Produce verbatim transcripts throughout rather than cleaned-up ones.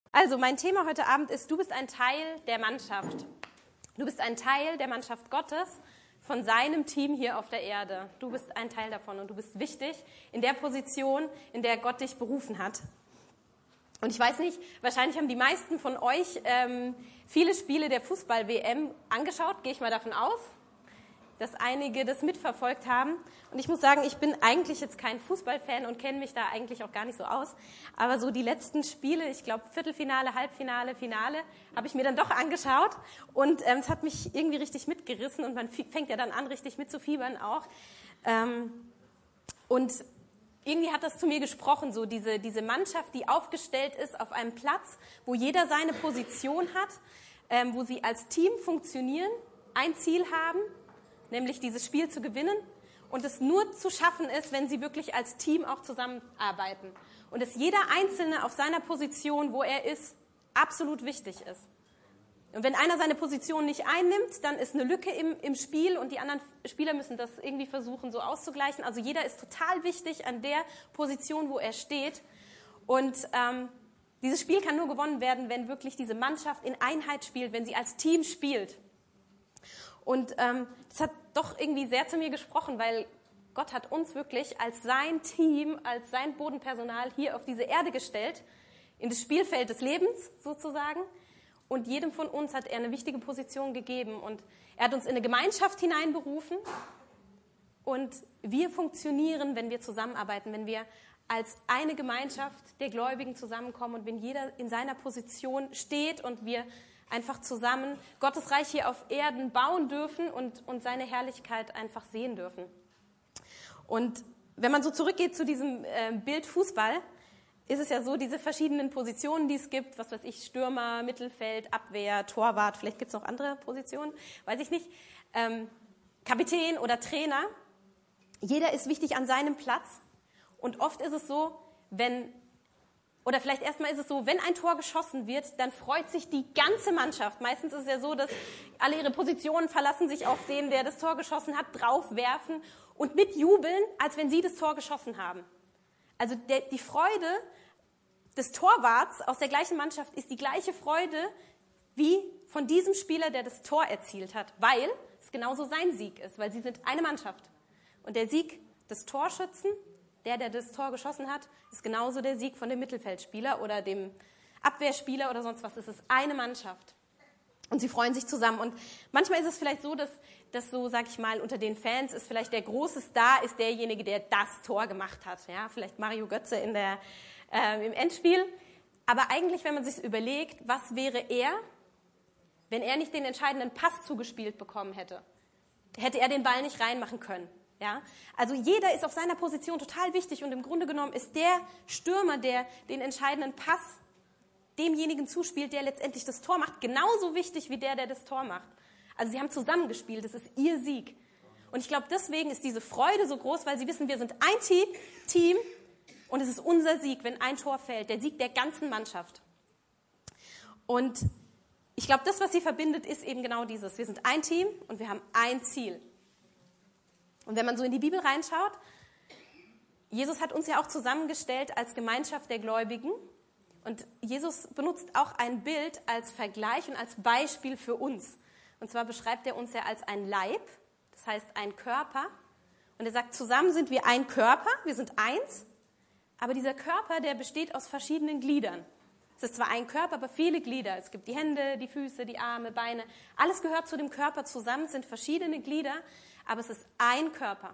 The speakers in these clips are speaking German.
Also, mein Thema heute Abend ist, du bist ein Teil der Mannschaft. Du bist ein Teil der Mannschaft Gottes, von seinem Team hier auf der Erde. Du bist ein Teil davon und du bist wichtig in der Position, in der Gott dich berufen hat. Und ich weiß nicht, wahrscheinlich haben die meisten von euch ähm, viele Spiele der Fußball-W M angeschaut, gehe ich mal davon aus, dass einige das mitverfolgt haben. Und ich muss sagen, ich bin eigentlich jetzt kein Fußballfan und kenne mich da eigentlich auch gar nicht so aus. Aber so die letzten Spiele, ich glaube Viertelfinale, Halbfinale, Finale, habe ich mir dann doch angeschaut. Und ähm, es hat mich irgendwie richtig mitgerissen und man fängt ja dann an, richtig mitzufiebern auch. Ähm, und irgendwie hat das zu mir gesprochen, so diese, diese Mannschaft, die aufgestellt ist auf einem Platz, wo jeder seine Position hat, ähm, wo sie als Team funktionieren, ein Ziel haben, nämlich dieses Spiel zu gewinnen und es nur zu schaffen ist, wenn sie wirklich als Team auch zusammenarbeiten. Und dass jeder Einzelne auf seiner Position, wo er ist, absolut wichtig ist. Und wenn einer seine Position nicht einnimmt, dann ist eine Lücke im, im Spiel und die anderen Spieler müssen das irgendwie versuchen, so auszugleichen. Also jeder ist total wichtig an der Position, wo er steht. Und ähm, dieses Spiel kann nur gewonnen werden, wenn wirklich diese Mannschaft in Einheit spielt, wenn sie als Team spielt. Und ähm, das hat doch irgendwie sehr zu mir gesprochen, weil Gott hat uns wirklich als sein Team, als sein Bodenpersonal hier auf diese Erde gestellt, in das Spielfeld des Lebens sozusagen. Und jedem von uns hat er eine wichtige Position gegeben. Und er hat uns in eine Gemeinschaft hineinberufen. Und wir funktionieren, wenn wir zusammenarbeiten, wenn wir als eine Gemeinschaft der Gläubigen zusammenkommen und wenn jeder in seiner Position steht und wir einfach zusammen Gottes Reich hier auf Erden bauen dürfen und, und seine Herrlichkeit einfach sehen dürfen. Und wenn man so zurückgeht zu diesem äh, Bild Fußball, ist es ja so, diese verschiedenen Positionen, die es gibt, was weiß ich, Stürmer, Mittelfeld, Abwehr, Torwart, vielleicht gibt es noch andere Positionen, weiß ich nicht, ähm, Kapitän oder Trainer. Jeder ist wichtig an seinem Platz und oft ist es so, wenn Oder vielleicht erstmal ist es so, wenn ein Tor geschossen wird, dann freut sich die ganze Mannschaft. Meistens ist es ja so, dass alle ihre Positionen verlassen, sich auf den, der das Tor geschossen hat, draufwerfen und mitjubeln, als wenn sie das Tor geschossen haben. Also der, die Freude des Torwarts aus der gleichen Mannschaft ist die gleiche Freude wie von diesem Spieler, der das Tor erzielt hat, weil es genauso sein Sieg ist, weil sie sind eine Mannschaft. Und der Sieg des Torschützen, der, der das Tor geschossen hat, ist genauso der Sieg von dem Mittelfeldspieler oder dem Abwehrspieler oder sonst was. Es ist eine Mannschaft. Und sie freuen sich zusammen. Und manchmal ist es vielleicht so, dass, dass so, sag ich mal, unter den Fans ist vielleicht der große Star ist derjenige, der das Tor gemacht hat. Ja, vielleicht Mario Götze in der, äh, im Endspiel. Aber eigentlich, wenn man sich überlegt, was wäre er, wenn er nicht den entscheidenden Pass zugespielt bekommen hätte? Hätte er den Ball nicht reinmachen können? Ja, also jeder ist auf seiner Position total wichtig und im Grunde genommen ist der Stürmer, der den entscheidenden Pass demjenigen zuspielt, der letztendlich das Tor macht, genauso wichtig wie der, der das Tor macht. Also sie haben zusammengespielt, das ist ihr Sieg. Und ich glaube, deswegen ist diese Freude so groß, weil sie wissen, wir sind ein Team, Team und es ist unser Sieg, wenn ein Tor fällt, der Sieg der ganzen Mannschaft. Und ich glaube, das, was sie verbindet, ist eben genau dieses. Wir sind ein Team und wir haben ein Ziel. Und wenn man so in die Bibel reinschaut, Jesus hat uns ja auch zusammengestellt als Gemeinschaft der Gläubigen. Und Jesus benutzt auch ein Bild als Vergleich und als Beispiel für uns. Und zwar beschreibt er uns ja als ein Leib, das heißt ein Körper. Und er sagt, zusammen sind wir ein Körper, wir sind eins. Aber dieser Körper, der besteht aus verschiedenen Gliedern. Es ist zwar ein Körper, aber viele Glieder. Es gibt die Hände, die Füße, die Arme, Beine. Alles gehört zu dem Körper zusammen, es sind verschiedene Glieder. Aber es ist ein Körper.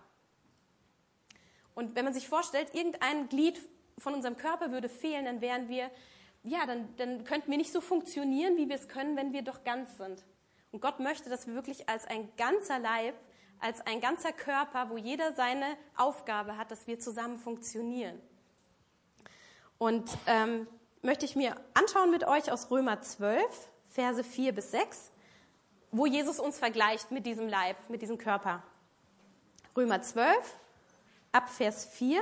Und wenn man sich vorstellt, irgendein Glied von unserem Körper würde fehlen, dann wären wir, ja, dann, dann könnten wir nicht so funktionieren, wie wir es können, wenn wir doch ganz sind. Und Gott möchte, dass wir wirklich als ein ganzer Leib, als ein ganzer Körper, wo jeder seine Aufgabe hat, dass wir zusammen funktionieren. Und ähm, möchte ich mir anschauen mit euch aus Römer zwölf, Verse vier bis sechs. Wo Jesus uns vergleicht mit diesem Leib, mit diesem Körper. Römer zwölf, ab Vers vier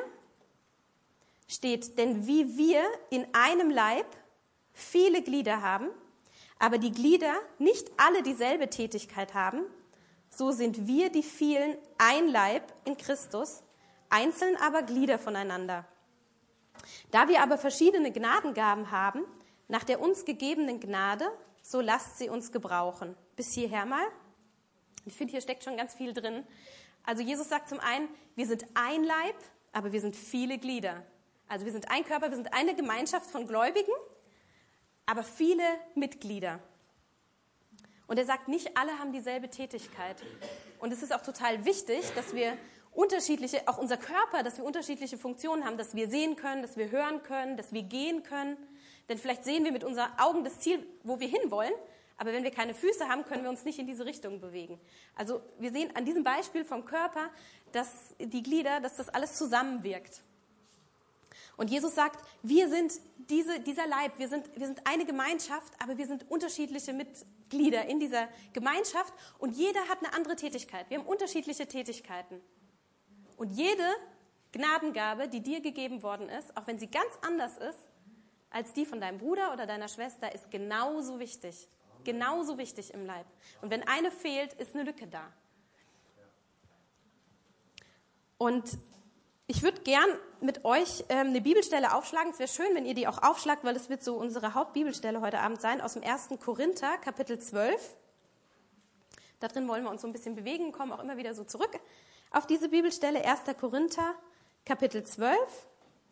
steht, denn wie wir in einem Leib viele Glieder haben, aber die Glieder nicht alle dieselbe Tätigkeit haben, so sind wir die vielen ein Leib in Christus, einzeln aber Glieder voneinander. Da wir aber verschiedene Gnadengaben haben, Nach der uns gegebenen Gnade, so lasst sie uns gebrauchen. Bis hierher mal. Ich finde, hier steckt schon ganz viel drin. Also Jesus sagt zum einen, wir sind ein Leib, aber wir sind viele Glieder. Also wir sind ein Körper, wir sind eine Gemeinschaft von Gläubigen, aber viele Mitglieder. Und er sagt, nicht alle haben dieselbe Tätigkeit. Und es ist auch total wichtig, dass wir unterschiedliche, auch unser Körper, dass wir unterschiedliche Funktionen haben, dass wir sehen können, dass wir hören können, dass wir gehen können. Denn vielleicht sehen wir mit unseren Augen das Ziel, wo wir hinwollen, aber wenn wir keine Füße haben, können wir uns nicht in diese Richtung bewegen. Also wir sehen an diesem Beispiel vom Körper, dass die Glieder, dass das alles zusammenwirkt. Und Jesus sagt, wir sind diese, dieser Leib, wir sind, wir sind eine Gemeinschaft, aber wir sind unterschiedliche Mitglieder in dieser Gemeinschaft und jeder hat eine andere Tätigkeit. Wir haben unterschiedliche Tätigkeiten. Und jede Gnadengabe, die dir gegeben worden ist, auch wenn sie ganz anders ist als die von deinem Bruder oder deiner Schwester, ist genauso wichtig. Genauso wichtig im Leib. Und wenn eine fehlt, ist eine Lücke da. Und ich würde gern mit euch ähm, eine Bibelstelle aufschlagen. Es wäre schön, wenn ihr die auch aufschlagt, weil es wird so unsere Hauptbibelstelle heute Abend sein, aus dem ersten Korinther, Kapitel zwölf. Da drin wollen wir uns so ein bisschen bewegen, kommen auch immer wieder so zurück auf diese Bibelstelle, erster Korinther, Kapitel zwölf.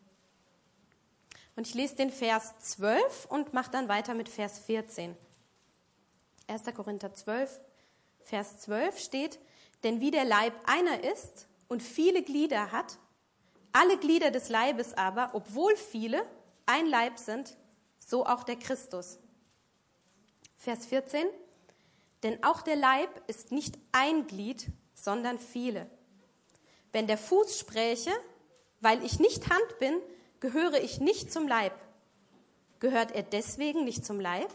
Und ich lese den Vers zwölf und mache dann weiter mit Vers vierzehn. erster Korinther zwölf, Vers zwölf steht, denn wie der Leib einer ist und viele Glieder hat, alle Glieder des Leibes aber, obwohl viele, ein Leib sind, so auch der Christus. Vers vierzehn, denn auch der Leib ist nicht ein Glied, sondern viele. Wenn der Fuß spräche, weil ich nicht Hand bin, gehöre ich nicht zum Leib. Gehört er deswegen nicht zum Leib?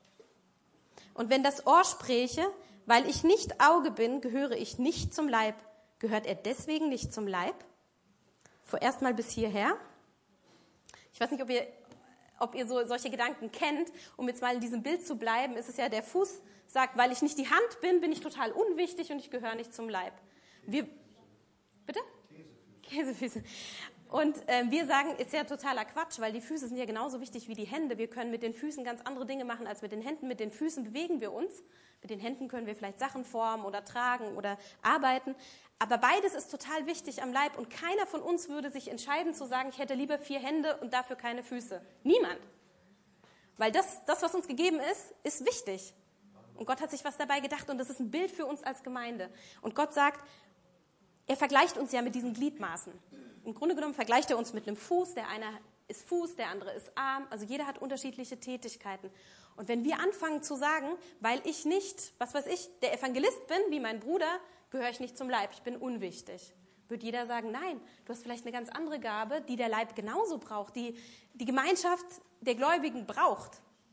Und wenn das Ohr spräche, weil ich nicht Auge bin, gehöre ich nicht zum Leib. Gehört er deswegen nicht zum Leib? Vorerst mal bis hierher. Ich weiß nicht, ob ihr, ob ihr so solche Gedanken kennt. Um jetzt mal in diesem Bild zu bleiben, ist es ja, der Fuß sagt, weil ich nicht die Hand bin, bin ich total unwichtig und ich gehöre nicht zum Leib. Wir, bitte? Käsefüße. Und äh, wir sagen, ist ja totaler Quatsch, weil die Füße sind ja genauso wichtig wie die Hände. Wir können mit den Füßen ganz andere Dinge machen als mit den Händen. Mit den Füßen bewegen wir uns. Mit den Händen können wir vielleicht Sachen formen oder tragen oder arbeiten. Aber beides ist total wichtig am Leib. Und keiner von uns würde sich entscheiden zu sagen, ich hätte lieber vier Hände und dafür keine Füße. Niemand. Weil das, das, was uns gegeben ist, ist wichtig. Und Gott hat sich was dabei gedacht und das ist ein Bild für uns als Gemeinde. Und Gott sagt, er vergleicht uns ja mit diesen Gliedmaßen. Im Grunde genommen vergleicht er uns mit einem Fuß. Der eine ist Fuß, der andere ist Arm. Also jeder hat unterschiedliche Tätigkeiten. Und wenn wir anfangen zu sagen, weil ich nicht, was weiß ich, der Evangelist bin, wie mein Bruder, gehöre ich nicht zum Leib, ich bin unwichtig. Wird jeder sagen, nein, du hast vielleicht eine ganz andere Gabe, die der Leib genauso braucht, die die Gemeinschaft der Gläubigen braucht.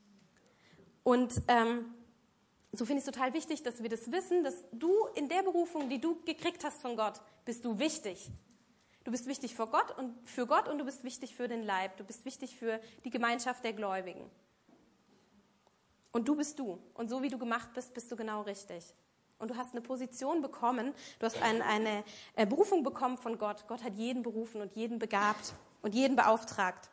Und ähm, so finde ich es total wichtig, dass wir das wissen, dass du in der Berufung, die du gekriegt hast von Gott, bist du wichtig. Du bist wichtig für Gott und für Gott und du bist wichtig für den Leib. Du bist wichtig für die Gemeinschaft der Gläubigen. Und du bist du. Und so wie du gemacht bist, bist du genau richtig. Und du hast eine Position bekommen, du hast ein, eine Berufung bekommen von Gott. Gott hat jeden berufen und jeden begabt und jeden beauftragt.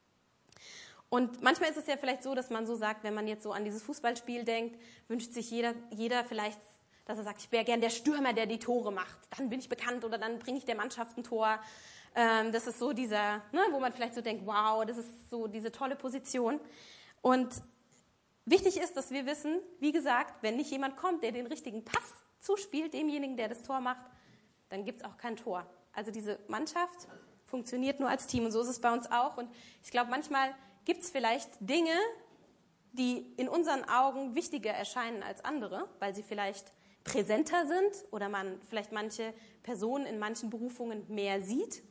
Und manchmal ist es ja vielleicht so, dass man so sagt, wenn man jetzt so an dieses Fußballspiel denkt, wünscht sich jeder, jeder vielleicht, dass er sagt, ich wäre gern der Stürmer, der die Tore macht. Dann bin ich bekannt oder dann bringe ich der Mannschaft ein Tor. Ähm, das ist so dieser, ne, wo man vielleicht so denkt, wow, das ist so diese tolle Position. Und wichtig ist, dass wir wissen, wie gesagt, wenn nicht jemand kommt, der den richtigen Pass zuspielt, demjenigen, der das Tor macht, dann gibt es auch kein Tor. Also diese Mannschaft funktioniert nur als Team und so ist es bei uns auch. Und ich glaube, manchmal gibt es vielleicht Dinge, die in unseren Augen wichtiger erscheinen als andere, weil sie vielleicht präsenter sind oder man vielleicht manche Personen in manchen Berufungen mehr sieht.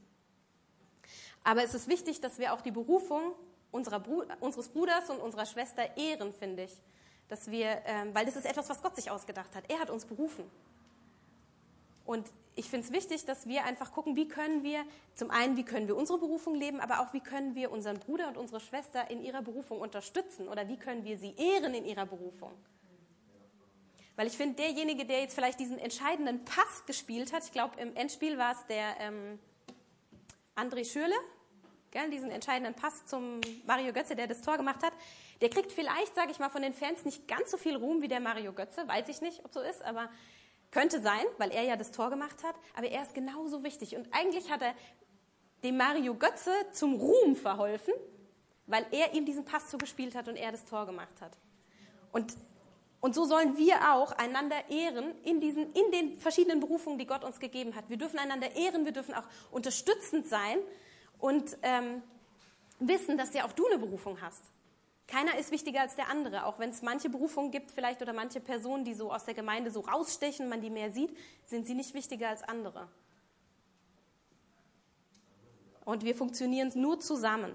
Aber es ist wichtig, dass wir auch die Berufung unserer Bru- unseres Bruders und unserer Schwester ehren, finde ich. Dass wir, ähm, weil das ist etwas, was Gott sich ausgedacht hat. Er hat uns berufen. Und ich finde es wichtig, dass wir einfach gucken, wie können wir, zum einen, wie können wir unsere Berufung leben, aber auch, wie können wir unseren Bruder und unsere Schwester in ihrer Berufung unterstützen oder wie können wir sie ehren in ihrer Berufung. Weil ich finde, derjenige, der jetzt vielleicht diesen entscheidenden Pass gespielt hat, ich glaube, im Endspiel war es der ähm, André Schürle, gell, diesen entscheidenden Pass zum Mario Götze, der das Tor gemacht hat, der kriegt vielleicht, sage ich mal, von den Fans nicht ganz so viel Ruhm wie der Mario Götze, weiß ich nicht, ob so ist, aber könnte sein, weil er ja das Tor gemacht hat, aber er ist genauso wichtig. Und eigentlich hat er dem Mario Götze zum Ruhm verholfen, weil er ihm diesen Pass zugespielt hat und er das Tor gemacht hat. Und, und so sollen wir auch einander ehren in, diesen, in den verschiedenen Berufungen, die Gott uns gegeben hat. Wir dürfen einander ehren, wir dürfen auch unterstützend sein und ähm, wissen, dass ja auch du eine Berufung hast. Keiner ist wichtiger als der andere, auch wenn es manche Berufungen gibt vielleicht oder manche Personen, die so aus der Gemeinde so rausstechen, man die mehr sieht, sind sie nicht wichtiger als andere. Und wir funktionieren nur zusammen.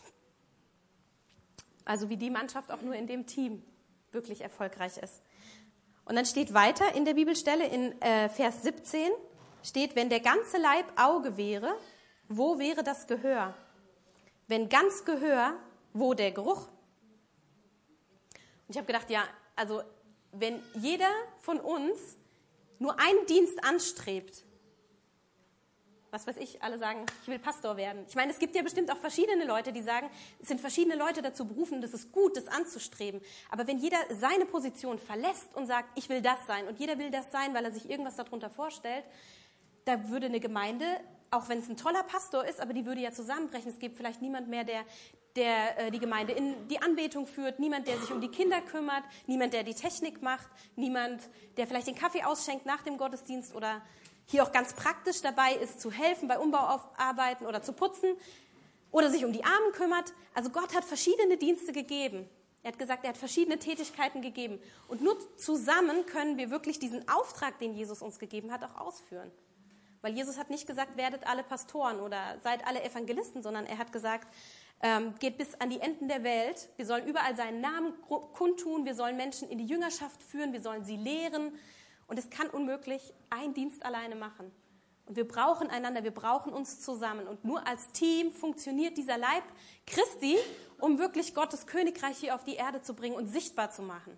Also wie die Mannschaft auch nur in dem Team wirklich erfolgreich ist. Und dann steht weiter in der Bibelstelle in äh, Vers siebzehn, steht, wenn der ganze Leib Auge wäre, wo wäre das Gehör? Wenn ganz Gehör, wo der Geruch? Und ich habe gedacht, ja, also wenn jeder von uns nur einen Dienst anstrebt, was weiß ich, alle sagen, ich will Pastor werden. Ich meine, es gibt ja bestimmt auch verschiedene Leute, die sagen, es sind verschiedene Leute dazu berufen, das ist gut, das anzustreben. Aber wenn jeder seine Position verlässt und sagt, ich will das sein und jeder will das sein, weil er sich irgendwas darunter vorstellt, da würde eine Gemeinde, auch wenn es ein toller Pastor ist, aber die würde ja zusammenbrechen. Es gibt vielleicht niemand mehr, der, der äh, die Gemeinde in die Anbetung führt, niemand, der sich um die Kinder kümmert, niemand, der die Technik macht, niemand, der vielleicht den Kaffee ausschenkt nach dem Gottesdienst oder hier auch ganz praktisch dabei ist, zu helfen bei Umbauarbeiten oder zu putzen oder sich um die Armen kümmert. Also Gott hat verschiedene Dienste gegeben. Er hat gesagt, er hat verschiedene Tätigkeiten gegeben. Und nur zusammen können wir wirklich diesen Auftrag, den Jesus uns gegeben hat, auch ausführen. Weil Jesus hat nicht gesagt, werdet alle Pastoren oder seid alle Evangelisten, sondern er hat gesagt, ähm, geht bis an die Enden der Welt. Wir sollen überall seinen Namen kundtun, wir sollen Menschen in die Jüngerschaft führen, wir sollen sie lehren. Und es kann unmöglich ein Dienst alleine machen. Und wir brauchen einander, wir brauchen uns zusammen. Und nur als Team funktioniert dieser Leib Christi, um wirklich Gottes Königreich hier auf die Erde zu bringen und sichtbar zu machen.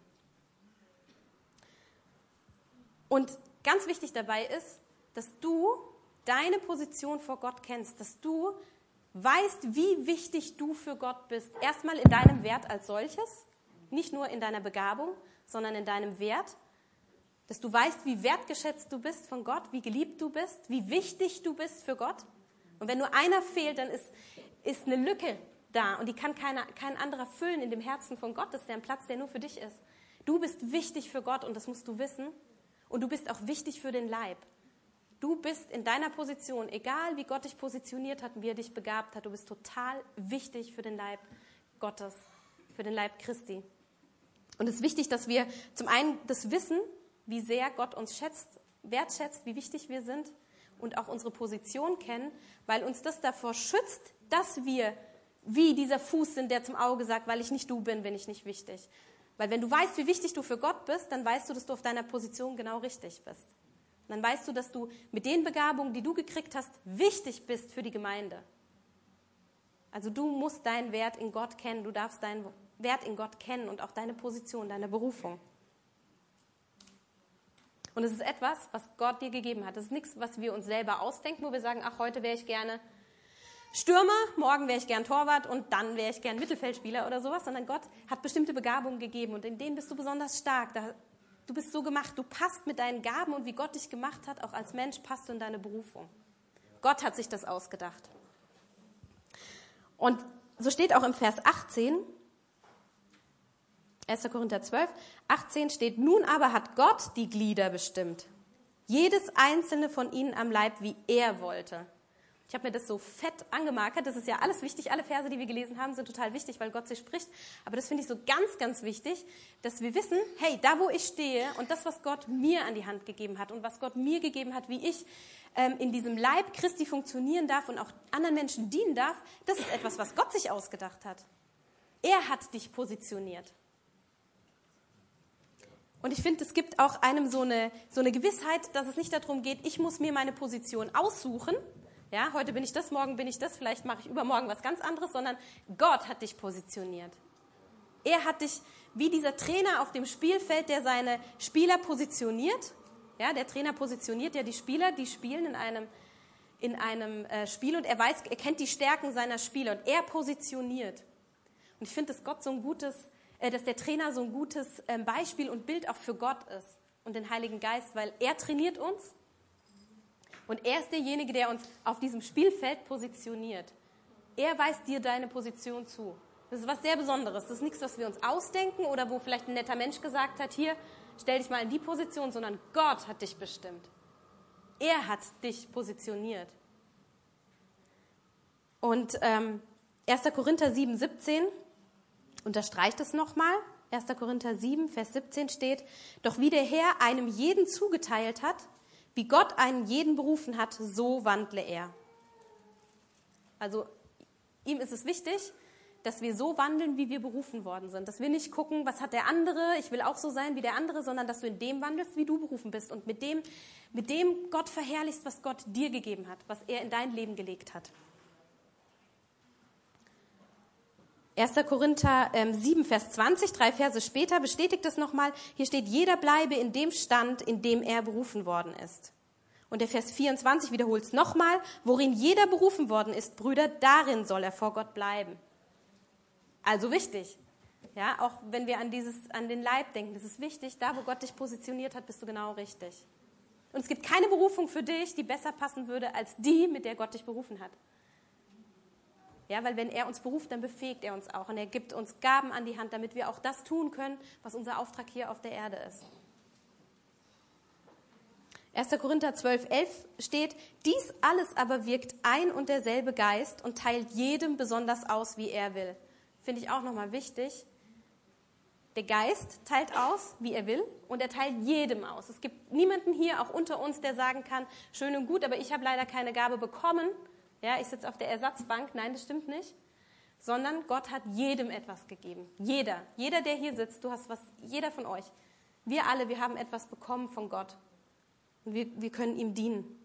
Und ganz wichtig dabei ist, dass du deine Position vor Gott kennst, dass du weißt, wie wichtig du für Gott bist. Erstmal in deinem Wert als solches, nicht nur in deiner Begabung, sondern in deinem Wert. Dass du weißt, wie wertgeschätzt du bist von Gott, wie geliebt du bist, wie wichtig du bist für Gott. Und wenn nur einer fehlt, dann ist, ist eine Lücke da und die kann keiner, kein anderer füllen in dem Herzen von Gott. Das ist der ein Platz, der nur für dich ist. Du bist wichtig für Gott und das musst du wissen. Und du bist auch wichtig für den Leib. Du bist in deiner Position, egal wie Gott dich positioniert hat und wie er dich begabt hat, du bist total wichtig für den Leib Gottes, für den Leib Christi. Und es ist wichtig, dass wir zum einen das wissen, wie sehr Gott uns schätzt, wertschätzt, wie wichtig wir sind und auch unsere Position kennen, weil uns das davor schützt, dass wir wie dieser Fuß sind, der zum Auge sagt, weil ich nicht du bin, bin ich nicht wichtig. Weil wenn du weißt, wie wichtig du für Gott bist, dann weißt du, dass du auf deiner Position genau richtig bist. Und dann weißt du, dass du mit den Begabungen, die du gekriegt hast, wichtig bist für die Gemeinde. Also du musst deinen Wert in Gott kennen, du darfst deinen Wert in Gott kennen und auch deine Position, deine Berufung. Und es ist etwas, was Gott dir gegeben hat. Das ist nichts, was wir uns selber ausdenken, wo wir sagen, ach, heute wäre ich gerne Stürmer, morgen wäre ich gern Torwart und dann wäre ich gern Mittelfeldspieler oder sowas, sondern Gott hat bestimmte Begabungen gegeben und in denen bist du besonders stark. Da, du bist so gemacht, du passt mit deinen Gaben und wie Gott dich gemacht hat, auch als Mensch passt du in deine Berufung. Gott hat sich das ausgedacht. Und so steht auch im Vers achtzehn, erster Korinther zwölf, achtzehn steht, nun aber hat Gott die Glieder bestimmt. Jedes einzelne von ihnen am Leib, wie er wollte. Ich habe mir das so fett angemarkert. Das ist ja alles wichtig. Alle Verse, die wir gelesen haben, sind total wichtig, weil Gott sie spricht. Aber das finde ich so ganz, ganz wichtig, dass wir wissen, hey, da wo ich stehe und das, was Gott mir an die Hand gegeben hat und was Gott mir gegeben hat, wie ich ähm, in diesem Leib Christi funktionieren darf und auch anderen Menschen dienen darf, das ist etwas, was Gott sich ausgedacht hat. Er hat dich positioniert. Und ich finde, es gibt auch einem so eine, so eine Gewissheit, dass es nicht darum geht, ich muss mir meine Position aussuchen. Ja, heute bin ich das, morgen bin ich das, vielleicht mache ich übermorgen was ganz anderes, sondern Gott hat dich positioniert. Er hat dich, wie dieser Trainer auf dem Spielfeld, der seine Spieler positioniert. Ja, der Trainer positioniert ja die Spieler, die spielen in einem, in einem äh, Spiel und er weiß, er kennt die Stärken seiner Spieler und er positioniert. Und ich finde, dass Gott so ein gutes, äh, dass der Trainer so ein gutes äh, Beispiel und Bild auch für Gott ist und den Heiligen Geist, weil er trainiert uns und er ist derjenige, der uns auf diesem Spielfeld positioniert. Er weist dir deine Position zu. Das ist was sehr Besonderes. Das ist nichts, was wir uns ausdenken oder wo vielleicht ein netter Mensch gesagt hat, hier, stell dich mal in die Position, sondern Gott hat dich bestimmt. Er hat dich positioniert. Und ähm, erster Korinther sieben, siebzehn unterstreicht es nochmal. erster Korinther sieben, Vers siebzehn steht, doch wie der Herr einem jeden zugeteilt hat, wie Gott einen jeden berufen hat, so wandle er. Also ihm ist es wichtig, dass wir so wandeln, wie wir berufen worden sind. Dass wir nicht gucken, was hat der andere, ich will auch so sein wie der andere, sondern dass du in dem wandelst, wie du berufen bist und mit dem, mit dem Gott verherrlichst, was Gott dir gegeben hat, was er in dein Leben gelegt hat. erster Korinther sieben, Vers zwanzig, drei Verse später, bestätigt es nochmal. Hier steht, jeder bleibe in dem Stand, in dem er berufen worden ist. Und der Vers vierundzwanzig wiederholt es nochmal, worin jeder berufen worden ist, Brüder, darin soll er vor Gott bleiben. Also wichtig, ja, auch wenn wir an, dieses, an den Leib denken, das ist wichtig, da wo Gott dich positioniert hat, bist du genau richtig. Und es gibt keine Berufung für dich, die besser passen würde als die, mit der Gott dich berufen hat. Ja, weil wenn er uns beruft, dann befähigt er uns auch und er gibt uns Gaben an die Hand, damit wir auch das tun können, was unser Auftrag hier auf der Erde ist. erster Korinther zwölf, elf steht, dies alles aber wirkt ein und derselbe Geist und teilt jedem besonders aus, wie er will. Finde ich auch nochmal wichtig. Der Geist teilt aus, wie er will, und er teilt jedem aus. Es gibt niemanden hier, auch unter uns, der sagen kann, schön und gut, aber ich habe leider keine Gabe bekommen. Ja, ich sitze auf der Ersatzbank. Nein, das stimmt nicht. Sondern Gott hat jedem etwas gegeben. Jeder. Jeder, der hier sitzt, du hast was, jeder von euch. Wir alle, wir haben etwas bekommen von Gott. Und wir, wir können ihm dienen.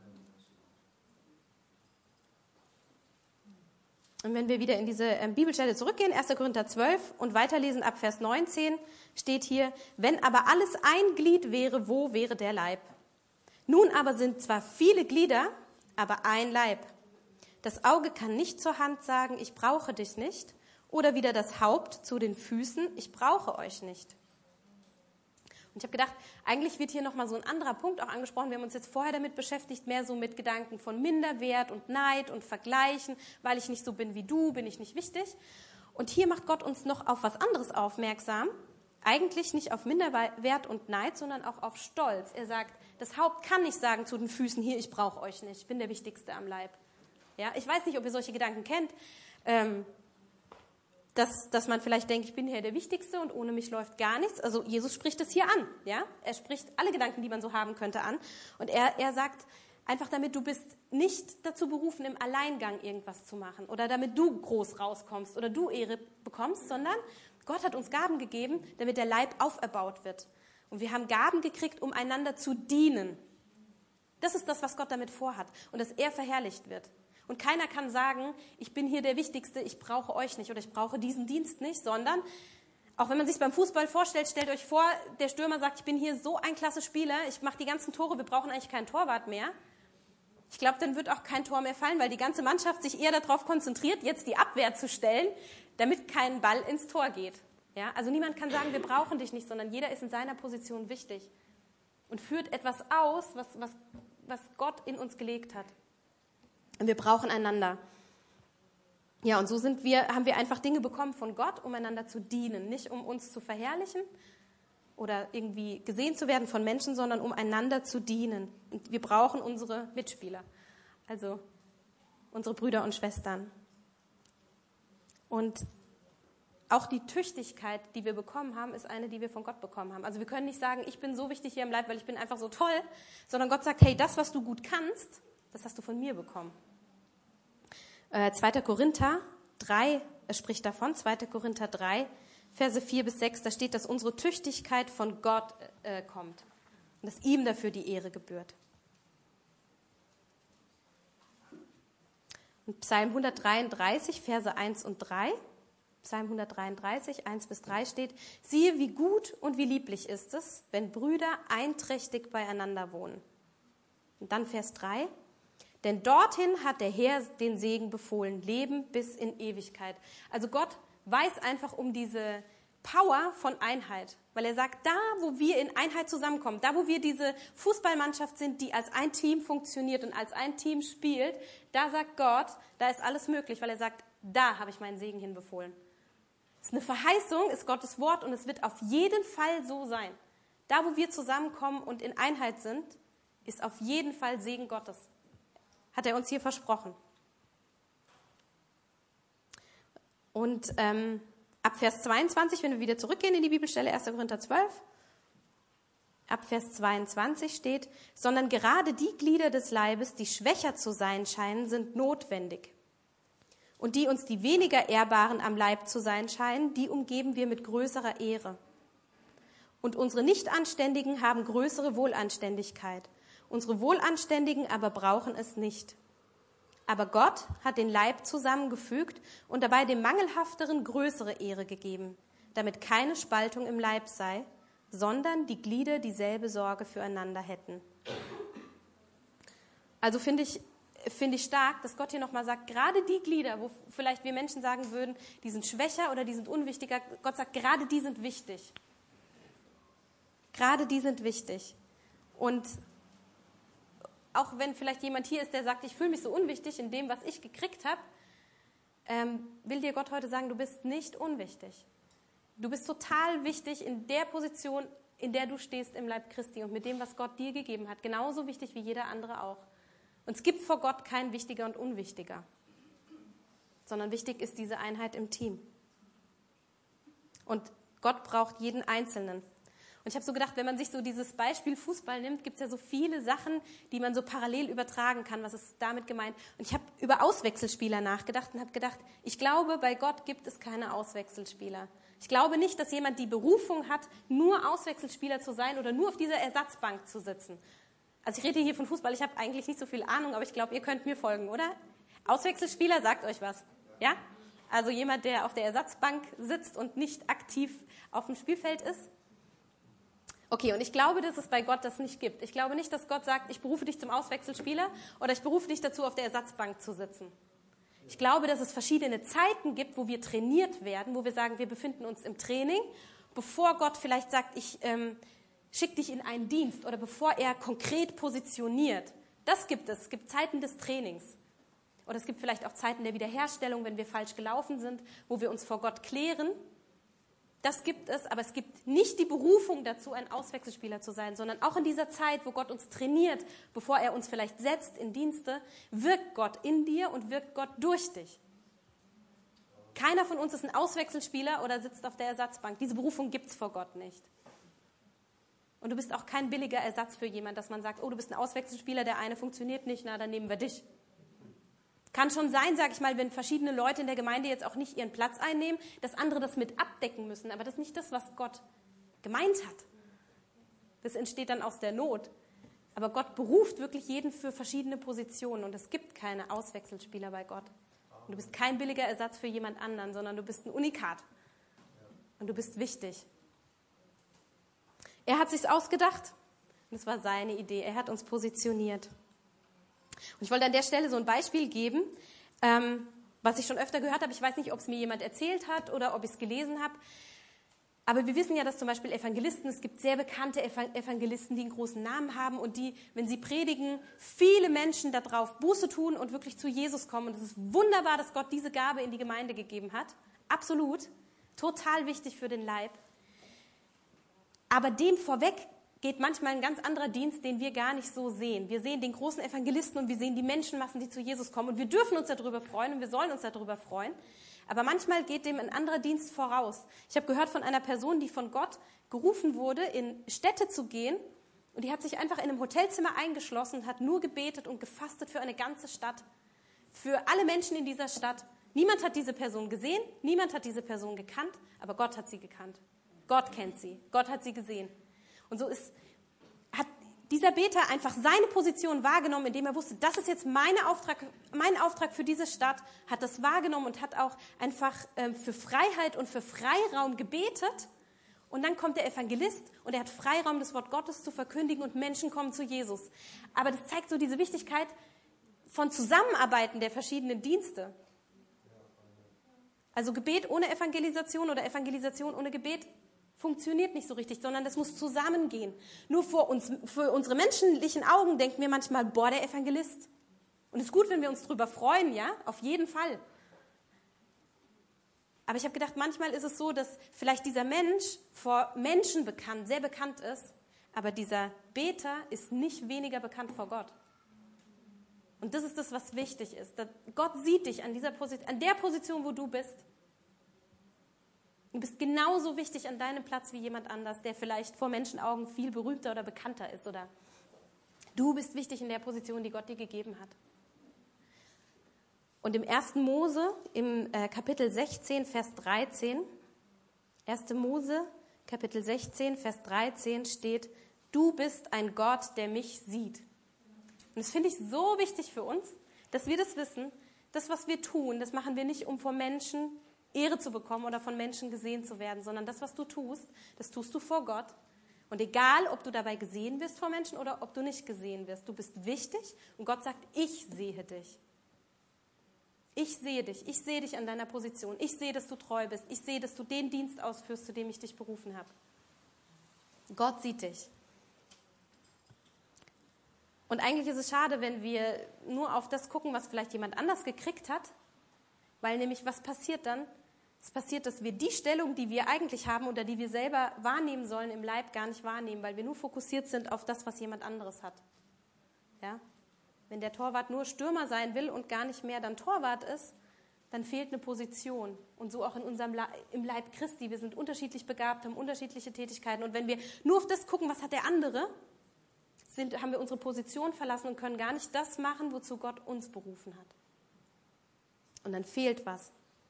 Und wenn wir wieder in diese ähm, Bibelstelle zurückgehen, erster Korinther zwölf und weiterlesen ab Vers neunzehn, steht hier, wenn aber alles ein Glied wäre, wo wäre der Leib? Nun aber sind zwar viele Glieder, aber ein Leib. Das Auge kann nicht zur Hand sagen, ich brauche dich nicht, oder wieder das Haupt zu den Füßen, ich brauche euch nicht. Und ich habe gedacht, eigentlich wird hier nochmal so ein anderer Punkt auch angesprochen. Wir haben uns jetzt vorher damit beschäftigt, mehr so mit Gedanken von Minderwert und Neid und Vergleichen. Weil ich nicht so bin wie du, bin ich nicht wichtig. Und hier macht Gott uns noch auf was anderes aufmerksam. Eigentlich nicht auf Minderwert und Neid, sondern auch auf Stolz. Er sagt, das Haupt kann nicht sagen zu den Füßen, hier, ich brauche euch nicht, ich bin der Wichtigste am Leib. Ja, ich weiß nicht, ob ihr solche Gedanken kennt. Ähm, Dass, dass man vielleicht denkt, ich bin hier der Wichtigste und ohne mich läuft gar nichts. Also Jesus spricht es hier an. Ja? Er spricht alle Gedanken, die man so haben könnte, an. Und er, er sagt einfach damit, du bist nicht dazu berufen, im Alleingang irgendwas zu machen oder damit du groß rauskommst oder du Ehre bekommst, sondern Gott hat uns Gaben gegeben, damit der Leib auferbaut wird. Und wir haben Gaben gekriegt, um einander zu dienen. Das ist das, was Gott damit vorhat und dass er verherrlicht wird. Und keiner kann sagen, ich bin hier der Wichtigste, ich brauche euch nicht oder ich brauche diesen Dienst nicht, sondern auch wenn man sich beim Fußball vorstellt, stellt euch vor, der Stürmer sagt, ich bin hier so ein klasse Spieler, ich mache die ganzen Tore, wir brauchen eigentlich keinen Torwart mehr. Ich glaube, dann wird auch kein Tor mehr fallen, weil die ganze Mannschaft sich eher darauf konzentriert, jetzt die Abwehr zu stellen, damit kein Ball ins Tor geht. Ja? Also niemand kann sagen, wir brauchen dich nicht, sondern jeder ist in seiner Position wichtig und führt etwas aus, was, was, was Gott in uns gelegt hat. Und wir brauchen einander. Ja, und so sind wir, haben wir einfach Dinge bekommen von Gott, um einander zu dienen. Nicht um uns zu verherrlichen oder irgendwie gesehen zu werden von Menschen, sondern um einander zu dienen. Und wir brauchen unsere Mitspieler, also unsere Brüder und Schwestern. Und auch die Tüchtigkeit, die wir bekommen haben, ist eine, die wir von Gott bekommen haben. Also wir können nicht sagen, ich bin so wichtig hier im Leib, weil ich bin einfach so toll, sondern Gott sagt, hey, das, was du gut kannst, das hast du von mir bekommen. Äh, zweiter Korinther drei spricht davon, zweiter Korinther drei, Verse vier bis sechs, da steht, dass unsere Tüchtigkeit von Gott äh, kommt und dass ihm dafür die Ehre gebührt. Und Psalm hundertdreiunddreißig, Verse eins und drei, Psalm hundertdreiunddreißig, eins bis drei steht, siehe, wie gut und wie lieblich ist es, wenn Brüder einträchtig beieinander wohnen. Und dann Vers drei, Denn dorthin hat der Herr den Segen befohlen, Leben bis in Ewigkeit. Also Gott weiß einfach um diese Power von Einheit, weil er sagt, da, wo wir in Einheit zusammenkommen, da, wo wir diese Fußballmannschaft sind, die als ein Team funktioniert und als ein Team spielt, da sagt Gott, da ist alles möglich, weil er sagt, da habe ich meinen Segen hinbefohlen. Es ist eine Verheißung, ist Gottes Wort und es wird auf jeden Fall so sein. Da, wo wir zusammenkommen und in Einheit sind, ist auf jeden Fall Segen Gottes. Hat er uns hier versprochen. Und ähm, ab Vers zweiundzwanzig, wenn wir wieder zurückgehen in die Bibelstelle, erster Korinther zwölf, ab Vers zweiundzwanzig steht, sondern gerade die Glieder des Leibes, die schwächer zu sein scheinen, sind notwendig. Und die uns die weniger ehrbaren am Leib zu sein scheinen, die umgeben wir mit größerer Ehre. Und unsere Nichtanständigen haben größere Wohlanständigkeit. Unsere Wohlanständigen aber brauchen es nicht. Aber Gott hat den Leib zusammengefügt und dabei dem Mangelhafteren größere Ehre gegeben, damit keine Spaltung im Leib sei, sondern die Glieder dieselbe Sorge füreinander hätten. Also finde ich, finde ich stark, dass Gott hier nochmal sagt, gerade die Glieder, wo vielleicht wir Menschen sagen würden, die sind schwächer oder die sind unwichtiger, Gott sagt, gerade die sind wichtig. Gerade die sind wichtig. Und auch wenn vielleicht jemand hier ist, der sagt, ich fühle mich so unwichtig in dem, was ich gekriegt habe, ähm, will dir Gott heute sagen, du bist nicht unwichtig. Du bist total wichtig in der Position, in der du stehst im Leib Christi und mit dem, was Gott dir gegeben hat. Genauso wichtig wie jeder andere auch. Und es gibt vor Gott kein Wichtiger und Unwichtiger, sondern wichtig ist diese Einheit im Team. Und Gott braucht jeden Einzelnen. Und ich habe so gedacht, wenn man sich so dieses Beispiel Fußball nimmt, gibt es ja so viele Sachen, die man so parallel übertragen kann. Was ist damit gemeint? Und ich habe über Auswechselspieler nachgedacht und habe gedacht, ich glaube, bei Gott gibt es keine Auswechselspieler. Ich glaube nicht, dass jemand die Berufung hat, nur Auswechselspieler zu sein oder nur auf dieser Ersatzbank zu sitzen. Also ich rede hier von Fußball, ich habe eigentlich nicht so viel Ahnung, aber ich glaube, ihr könnt mir folgen, oder? Auswechselspieler, sagt euch was. Ja? Also jemand, der auf der Ersatzbank sitzt und nicht aktiv auf dem Spielfeld ist. Okay, und ich glaube, dass es bei Gott das nicht gibt. Ich glaube nicht, dass Gott sagt, ich berufe dich zum Auswechselspieler oder ich berufe dich dazu, auf der Ersatzbank zu sitzen. Ich glaube, dass es verschiedene Zeiten gibt, wo wir trainiert werden, wo wir sagen, wir befinden uns im Training, bevor Gott vielleicht sagt, ich ähm, schicke dich in einen Dienst oder bevor er konkret positioniert. Das gibt es. Es gibt Zeiten des Trainings. Oder es gibt vielleicht auch Zeiten der Wiederherstellung, wenn wir falsch gelaufen sind, wo wir uns vor Gott klären. Das gibt es, aber es gibt nicht die Berufung dazu, ein Auswechselspieler zu sein, sondern auch in dieser Zeit, wo Gott uns trainiert, bevor er uns vielleicht setzt in Dienste, wirkt Gott in dir und wirkt Gott durch dich. Keiner von uns ist ein Auswechselspieler oder sitzt auf der Ersatzbank. Diese Berufung gibt es vor Gott nicht. Und du bist auch kein billiger Ersatz für jemanden, dass man sagt, oh, du bist ein Auswechselspieler, der eine funktioniert nicht, na, dann nehmen wir dich. Kann schon sein, sage ich mal, wenn verschiedene Leute in der Gemeinde jetzt auch nicht ihren Platz einnehmen, dass andere das mit abdecken müssen. Aber das ist nicht das, was Gott gemeint hat. Das entsteht dann aus der Not. Aber Gott beruft wirklich jeden für verschiedene Positionen. Und es gibt keine Auswechselspieler bei Gott. Und du bist kein billiger Ersatz für jemand anderen, sondern du bist ein Unikat. Und du bist wichtig. Er hat sich's ausgedacht. Und es war seine Idee. Er hat uns positioniert. Und ich wollte an der Stelle so ein Beispiel geben, ähm, was ich schon öfter gehört habe. Ich weiß nicht, ob es mir jemand erzählt hat oder ob ich es gelesen habe. Aber wir wissen ja, dass zum Beispiel Evangelisten, es gibt sehr bekannte Evangelisten, die einen großen Namen haben und die, wenn sie predigen, viele Menschen darauf Buße tun und wirklich zu Jesus kommen. Und es ist wunderbar, dass Gott diese Gabe in die Gemeinde gegeben hat. Absolut. Total wichtig für den Leib. Aber dem vorweg geht manchmal ein ganz anderer Dienst, den wir gar nicht so sehen. Wir sehen den großen Evangelisten und wir sehen die Menschenmassen, die zu Jesus kommen. Und wir dürfen uns darüber freuen und wir sollen uns darüber freuen. Aber manchmal geht dem ein anderer Dienst voraus. Ich habe gehört von einer Person, die von Gott gerufen wurde, in Städte zu gehen. Und die hat sich einfach in einem Hotelzimmer eingeschlossen und hat nur gebetet und gefastet für eine ganze Stadt. Für alle Menschen in dieser Stadt. Niemand hat diese Person gesehen, niemand hat diese Person gekannt, aber Gott hat sie gekannt. Gott kennt sie, Gott hat sie gesehen. Und so ist, hat dieser Beter einfach seine Position wahrgenommen, indem er wusste, das ist jetzt meine Auftrag, mein Auftrag für diese Stadt, hat das wahrgenommen und hat auch einfach ähm, für Freiheit und für Freiraum gebetet. Und dann kommt der Evangelist und er hat Freiraum, das Wort Gottes zu verkündigen und Menschen kommen zu Jesus. Aber das zeigt so diese Wichtigkeit, von Zusammenarbeiten der verschiedenen Dienste. Also Gebet ohne Evangelisation oder Evangelisation ohne Gebet funktioniert nicht so richtig, sondern das muss zusammengehen. Nur vor uns, für unsere menschlichen Augen denken wir manchmal, boah, der Evangelist. Und es ist gut, wenn wir uns darüber freuen, ja, auf jeden Fall. Aber ich habe gedacht, manchmal ist es so, dass vielleicht dieser Mensch vor Menschen bekannt, sehr bekannt ist, aber dieser Beter ist nicht weniger bekannt vor Gott. Und das ist das, was wichtig ist. Gott sieht dich an dieser Position, an der Position, wo du bist. Du bist genauso wichtig an deinem Platz wie jemand anders, der vielleicht vor Menschenaugen viel berühmter oder bekannter ist. Oder du bist wichtig in der Position, die Gott dir gegeben hat. Und im ersten Mose, im äh, Kapitel sechzehn, Vers dreizehn, erster Mose, Kapitel sechzehn, Vers dreizehn steht, du bist ein Gott, der mich sieht. Und das finde ich so wichtig für uns, dass wir das wissen. Das, was wir tun, das machen wir nicht, um vor Menschen Ehre zu bekommen oder von Menschen gesehen zu werden, sondern das, was du tust, das tust du vor Gott. Und egal, ob du dabei gesehen wirst vor Menschen oder ob du nicht gesehen wirst, du bist wichtig und Gott sagt, ich sehe dich. Ich sehe dich, ich sehe dich an deiner Position, ich sehe, dass du treu bist, ich sehe, dass du den Dienst ausführst, zu dem ich dich berufen habe. Gott sieht dich. Und eigentlich ist es schade, wenn wir nur auf das gucken, was vielleicht jemand anders gekriegt hat, weil nämlich was passiert dann? Es passiert, dass wir die Stellung, die wir eigentlich haben oder die wir selber wahrnehmen sollen im Leib, gar nicht wahrnehmen, weil wir nur fokussiert sind auf das, was jemand anderes hat. Ja? Wenn der Torwart nur Stürmer sein will und gar nicht mehr dann Torwart ist, dann fehlt eine Position. Und so auch in unserem Le- im Leib Christi. Wir sind unterschiedlich begabt, haben unterschiedliche Tätigkeiten. Und wenn wir nur auf das gucken, was hat der andere, sind, haben wir unsere Position verlassen und können gar nicht das machen, wozu Gott uns berufen hat. Und dann fehlt was.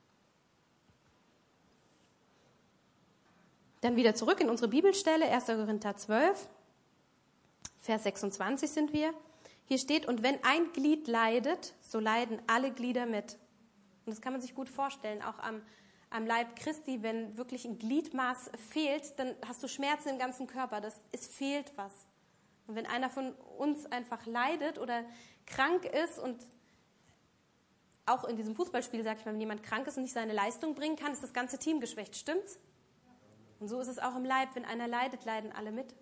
Dann wieder zurück in unsere Bibelstelle, erster Korinther zwölf, Vers sechsundzwanzig sind wir. Hier steht, und wenn ein Glied leidet, so leiden alle Glieder mit. Und das kann man sich gut vorstellen, auch am, am Leib Christi, wenn wirklich ein Gliedmaß fehlt, dann hast du Schmerzen im ganzen Körper, das, es fehlt was. Und wenn einer von uns einfach leidet oder krank ist und auch in diesem Fußballspiel, sag ich mal, wenn jemand krank ist und nicht seine Leistung bringen kann, ist das ganze Team geschwächt, stimmt's? Und so ist es auch im Leib, wenn einer leidet, leiden alle mit.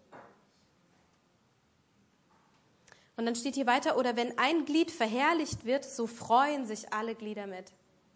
Und dann steht hier weiter, oder wenn ein Glied verherrlicht wird, so freuen sich alle Glieder mit.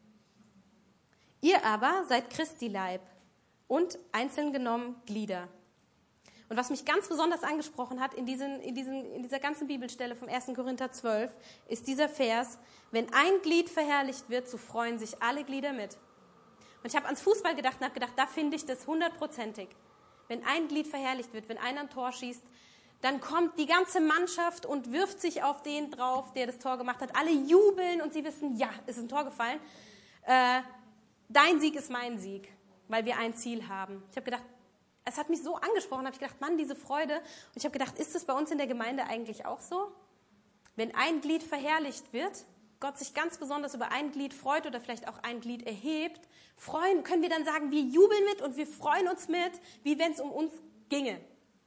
Ihr aber seid Christi Leib und einzeln genommen Glieder. Und was mich ganz besonders angesprochen hat in, diesen, in, diesen, in dieser ganzen Bibelstelle vom erster Korinther zwölf, ist dieser Vers, wenn ein Glied verherrlicht wird, so freuen sich alle Glieder mit. Und ich habe ans Fußball gedacht und habe gedacht, da finde ich das hundertprozentig. Wenn ein Glied verherrlicht wird, wenn einer ein Tor schießt, dann kommt die ganze Mannschaft und wirft sich auf den drauf, der das Tor gemacht hat. Alle jubeln und sie wissen, ja, es ist ein Tor gefallen. Äh, dein Sieg ist mein Sieg, weil wir ein Ziel haben. Ich habe gedacht, es hat mich so angesprochen, habe ich gedacht, Mann, diese Freude. Und ich habe gedacht, ist das bei uns in der Gemeinde eigentlich auch so? Wenn ein Glied verherrlicht wird, Gott sich ganz besonders über ein Glied freut oder vielleicht auch ein Glied erhebt, freuen, können wir dann sagen, wir jubeln mit und wir freuen uns mit, wie wenn es um uns ginge.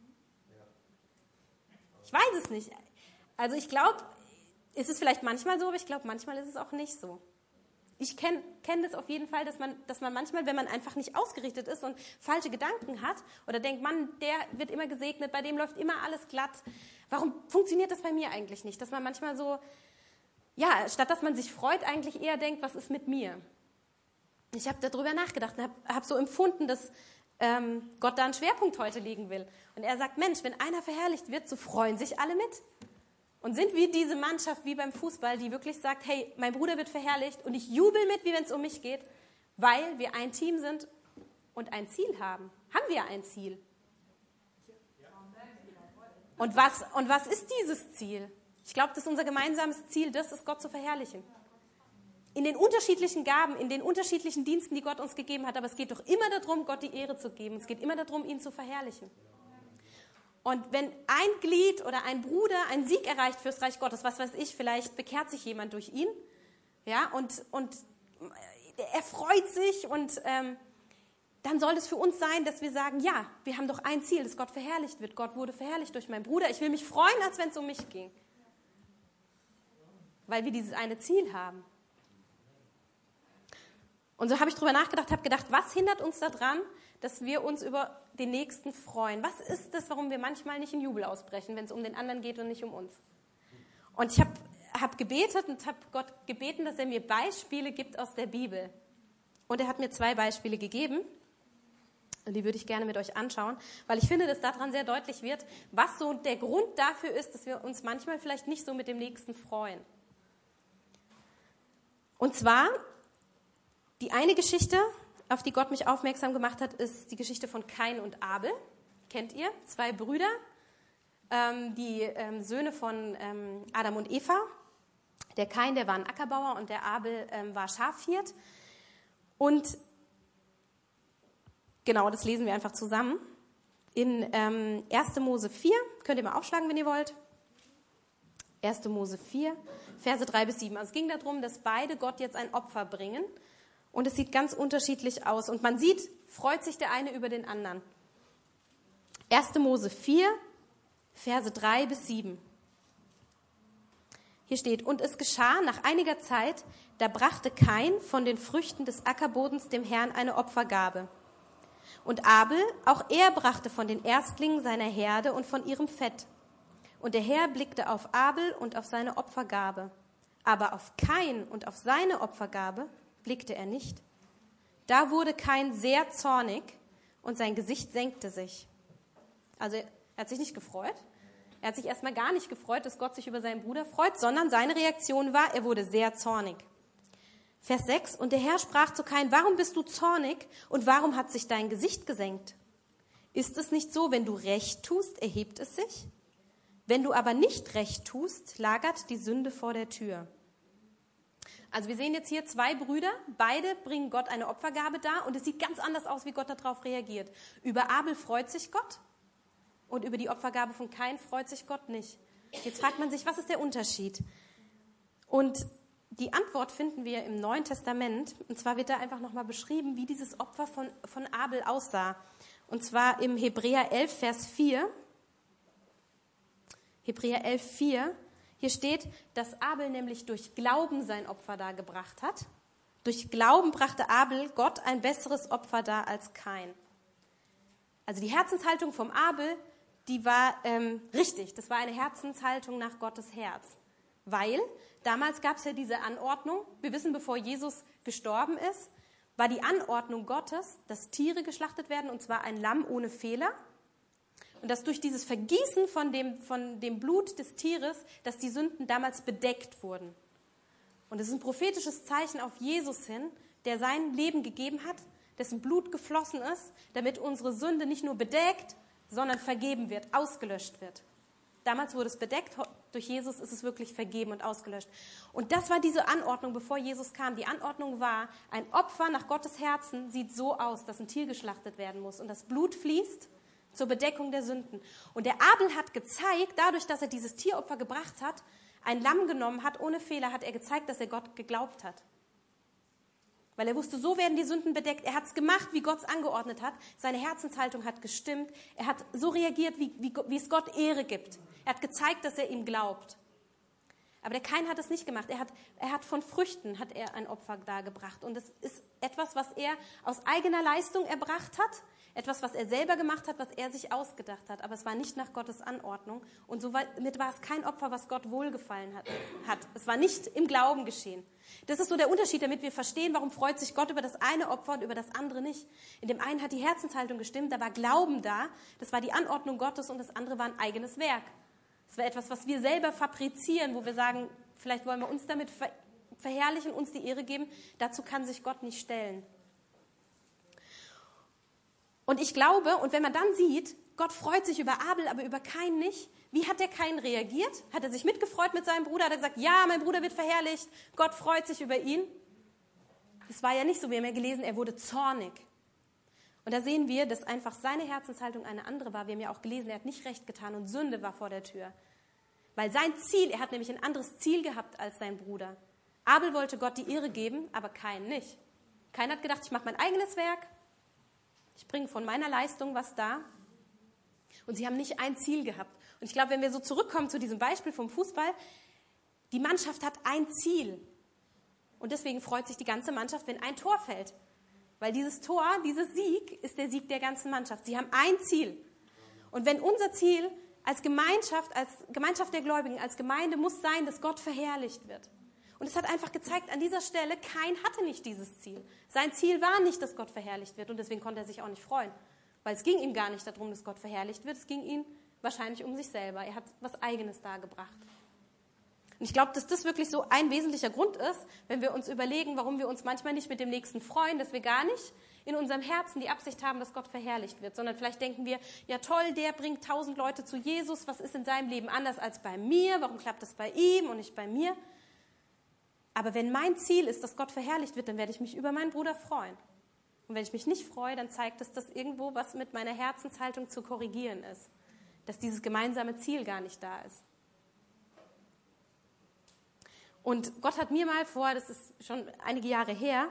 Ich weiß es nicht. Also ich glaube, ist es vielleicht manchmal so, aber ich glaube, manchmal ist es auch nicht so. Ich kenne kenn das auf jeden Fall, dass man, dass man manchmal, wenn man einfach nicht ausgerichtet ist und falsche Gedanken hat oder denkt, Mann, der wird immer gesegnet, bei dem läuft immer alles glatt. Warum funktioniert das bei mir eigentlich nicht? Dass man manchmal so, ja, statt dass man sich freut, eigentlich eher denkt, was ist mit mir? Ich habe darüber nachgedacht und habe hab so empfunden, dass ähm, Gott da einen Schwerpunkt heute legen will. Und er sagt, Mensch, wenn einer verherrlicht wird, so freuen sich alle mit. Und sind wir diese Mannschaft wie beim Fußball, die wirklich sagt, hey, mein Bruder wird verherrlicht und ich jubel mit, wie wenn es um mich geht, weil wir ein Team sind und ein Ziel haben. Haben wir ein Ziel? Und was, und was ist dieses Ziel? Ich glaube, das ist unser gemeinsames Ziel, das ist Gott zu verherrlichen. In den unterschiedlichen Gaben, in den unterschiedlichen Diensten, die Gott uns gegeben hat, aber es geht doch immer darum, Gott die Ehre zu geben. Es geht immer darum, ihn zu verherrlichen. Und wenn ein Glied oder ein Bruder einen Sieg erreicht fürs Reich Gottes, was weiß ich, vielleicht bekehrt sich jemand durch ihn, ja, und, und er freut sich und ähm, dann soll es für uns sein, dass wir sagen, ja, wir haben doch ein Ziel, dass Gott verherrlicht wird. Gott wurde verherrlicht durch meinen Bruder. Ich will mich freuen, als wenn es um mich ging. weil wir dieses eine Ziel haben. Und so habe ich drüber nachgedacht, habe gedacht, was hindert uns daran, dass wir uns über den Nächsten freuen? Was ist das, warum wir manchmal nicht in Jubel ausbrechen, wenn es um den anderen geht und nicht um uns? Und ich habe hab gebetet und habe Gott gebeten, dass er mir Beispiele gibt aus der Bibel. Und er hat mir zwei Beispiele gegeben. Und die würde ich gerne mit euch anschauen, weil ich finde, dass daran sehr deutlich wird, was so der Grund dafür ist, dass wir uns manchmal vielleicht nicht so mit dem Nächsten freuen. Und zwar, die eine Geschichte, auf die Gott mich aufmerksam gemacht hat, ist die Geschichte von Kain und Abel. Kennt ihr? Zwei Brüder, ähm, die ähm, Söhne von ähm, Adam und Eva. Der Kain, der war ein Ackerbauer und der Abel ähm, war Schafhirt. Und genau, das lesen wir einfach zusammen. In ähm, erster Mose vier, könnt ihr mal aufschlagen, wenn ihr wollt. erster Mose vier, Verse drei bis sieben. Also es ging darum, dass beide Gott jetzt ein Opfer bringen. Und es sieht ganz unterschiedlich aus. Und man sieht, freut sich der eine über den anderen. erster Mose vier, Verse drei bis sieben. Hier steht, und es geschah nach einiger Zeit, da brachte Kain von den Früchten des Ackerbodens dem Herrn eine Opfergabe. Und Abel, auch er brachte von den Erstlingen seiner Herde und von ihrem Fett. Und der Herr blickte auf Abel und auf seine Opfergabe. Aber auf Kain und auf seine Opfergabe blickte er nicht. Da wurde Kain sehr zornig und sein Gesicht senkte sich. Also er hat sich nicht gefreut. Er hat sich erstmal gar nicht gefreut, dass Gott sich über seinen Bruder freut, sondern seine Reaktion war, er wurde sehr zornig. Vers sechs, und der Herr sprach zu Kain, warum bist du zornig und warum hat sich dein Gesicht gesenkt? Ist es nicht so, wenn du Recht tust, erhebt es sich? Wenn du aber nicht Recht tust, lagert die Sünde vor der Tür. Also wir sehen jetzt hier zwei Brüder, beide bringen Gott eine Opfergabe dar und es sieht ganz anders aus, wie Gott darauf reagiert. Über Abel freut sich Gott und über die Opfergabe von Kain freut sich Gott nicht. Jetzt fragt man sich, was ist der Unterschied? Und die Antwort finden wir im Neuen Testament, und zwar wird da einfach nochmal beschrieben, wie dieses Opfer von, von Abel aussah. Und zwar im Hebräer elf, Vers vier. Hebräer elf, vier. Hier steht, dass Abel nämlich durch Glauben sein Opfer dargebracht hat. Durch Glauben brachte Abel Gott ein besseres Opfer dar als Kain. Also die Herzenshaltung vom Abel, die war ähm, richtig. Das war eine Herzenshaltung nach Gottes Herz. Weil damals gab es ja diese Anordnung, wir wissen, bevor Jesus gestorben ist, war die Anordnung Gottes, dass Tiere geschlachtet werden, und zwar ein Lamm ohne Fehler. Und dass durch dieses Vergießen von dem, von dem Blut des Tieres, dass die Sünden damals bedeckt wurden. Und es ist ein prophetisches Zeichen auf Jesus hin, der sein Leben gegeben hat, dessen Blut geflossen ist, damit unsere Sünde nicht nur bedeckt, sondern vergeben wird, ausgelöscht wird. Damals wurde es bedeckt, durch Jesus ist es wirklich vergeben und ausgelöscht. Und das war diese Anordnung, bevor Jesus kam. Die Anordnung war, ein Opfer nach Gottes Herzen sieht so aus, dass ein Tier geschlachtet werden muss und das Blut fließt zur Bedeckung der Sünden. Und der Abel hat gezeigt, dadurch, dass er dieses Tieropfer gebracht hat, ein Lamm genommen hat, ohne Fehler, hat er gezeigt, dass er Gott geglaubt hat. Weil er wusste, so werden die Sünden bedeckt. Er hat es gemacht, wie Gott es angeordnet hat. Seine Herzenshaltung hat gestimmt. Er hat so reagiert, wie, wie, wie es Gott Ehre gibt. Er hat gezeigt, dass er ihm glaubt. Aber der Kain hat es nicht gemacht. Er hat, er hat von Früchten hat er ein Opfer dargebracht. Und es ist etwas, was er aus eigener Leistung erbracht hat. Etwas, was er selber gemacht hat, was er sich ausgedacht hat. Aber es war nicht nach Gottes Anordnung. Und somit war es kein Opfer, was Gott wohlgefallen hat. Es war nicht im Glauben geschehen. Das ist so der Unterschied, damit wir verstehen, warum freut sich Gott über das eine Opfer und über das andere nicht. In dem einen hat die Herzenshaltung gestimmt, da war Glauben da. Das war die Anordnung Gottes und das andere war ein eigenes Werk. Es war etwas, was wir selber fabrizieren, wo wir sagen, vielleicht wollen wir uns damit verherrlichen, uns die Ehre geben. Dazu kann sich Gott nicht stellen. Und ich glaube, und wenn man dann sieht, Gott freut sich über Abel, aber über Kain nicht, wie hat der Kain reagiert? Hat er sich mitgefreut mit seinem Bruder? Hat er gesagt, ja, mein Bruder wird verherrlicht, Gott freut sich über ihn? Das war ja nicht so, wir haben ja gelesen, er wurde zornig. Und da sehen wir, dass einfach seine Herzenshaltung eine andere war. Wir haben ja auch gelesen, er hat nicht recht getan und Sünde war vor der Tür. Weil sein Ziel, er hat nämlich ein anderes Ziel gehabt als sein Bruder. Abel wollte Gott die Ehre geben, aber Kain nicht. Kain hat gedacht, ich mache mein eigenes Werk, ich bringe von meiner Leistung was dar. Und sie haben nicht ein Ziel gehabt. Und ich glaube, wenn wir so zurückkommen zu diesem Beispiel vom Fußball, Die Mannschaft hat ein Ziel. Und deswegen freut sich die ganze Mannschaft, wenn ein Tor fällt. Weil dieses Tor, dieses Sieg, ist der Sieg der ganzen Mannschaft. Sie haben ein Ziel. Und wenn unser Ziel als Gemeinschaft, als Gemeinschaft der Gläubigen, als Gemeinde muss sein, dass Gott verherrlicht wird. Und es hat einfach gezeigt, an dieser Stelle, Kain hatte nicht dieses Ziel. Sein Ziel war nicht, dass Gott verherrlicht wird. Und deswegen konnte er sich auch nicht freuen. Weil es ging ihm gar nicht darum, dass Gott verherrlicht wird. Es ging ihm wahrscheinlich um sich selber. Er hat was Eigenes dargebracht. Und ich glaube, dass das wirklich so ein wesentlicher Grund ist, wenn wir uns überlegen, warum wir uns manchmal nicht mit dem Nächsten freuen, dass wir gar nicht in unserem Herzen die Absicht haben, dass Gott verherrlicht wird, sondern vielleicht denken wir, ja toll, der bringt tausend Leute zu Jesus, was ist in seinem Leben anders als bei mir, warum klappt das bei ihm und nicht bei mir? Aber wenn mein Ziel ist, dass Gott verherrlicht wird, dann werde ich mich über meinen Bruder freuen. Und wenn ich mich nicht freue, dann zeigt es, dass irgendwo was mit meiner Herzenshaltung zu korrigieren ist, dass dieses gemeinsame Ziel gar nicht da ist. Und Gott hat mir mal vor, das ist schon einige Jahre her,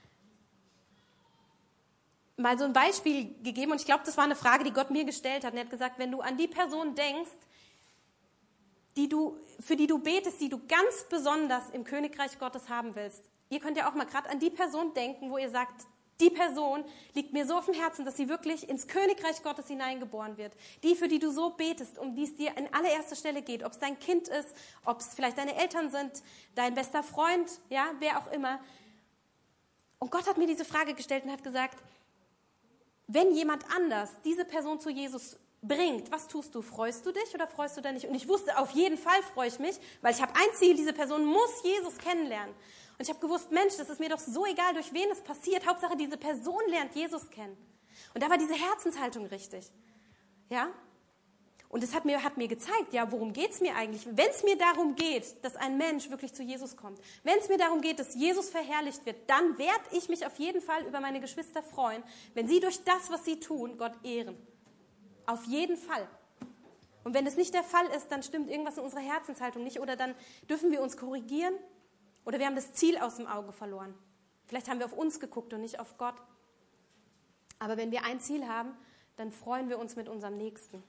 mal so ein Beispiel gegeben. Und ich glaube, das war eine Frage, die Gott mir gestellt hat. Und er hat gesagt, wenn du an die Person denkst, die du, für die du betest, die du ganz besonders im Königreich Gottes haben willst. Ihr könnt ja auch mal gerade an die Person denken, wo ihr sagt, die Person liegt mir so auf dem Herzen, dass sie wirklich ins Königreich Gottes hineingeboren wird. Die, für die du so betest, um die es dir in allererster Stelle geht. Ob es dein Kind ist, ob es vielleicht deine Eltern sind, dein bester Freund, ja, wer auch immer. Und Gott hat mir diese Frage gestellt und hat gesagt, wenn jemand anders diese Person zu Jesus bringt, was tust du? Freust du dich oder freust du dich nicht? Und ich wusste, auf jeden Fall freue ich mich, weil ich habe ein Ziel, diese Person muss Jesus kennenlernen. Und ich habe gewusst, Mensch, das ist mir doch so egal, durch wen es passiert. Hauptsache, diese Person lernt Jesus kennen. Und da war diese Herzenshaltung richtig. Ja? Und das hat mir, hat mir gezeigt, ja, worum geht es mir eigentlich? Wenn es mir darum geht, dass ein Mensch wirklich zu Jesus kommt, wenn es mir darum geht, dass Jesus verherrlicht wird, dann werde ich mich auf jeden Fall über meine Geschwister freuen, wenn sie durch das, was sie tun, Gott ehren. Auf jeden Fall. Und wenn es nicht der Fall ist, dann stimmt irgendwas in unserer Herzenshaltung nicht oder dann dürfen wir uns korrigieren oder wir haben das Ziel aus dem Auge verloren. Vielleicht haben wir auf uns geguckt und nicht auf Gott. Aber wenn wir ein Ziel haben, dann freuen wir uns mit unserem Nächsten.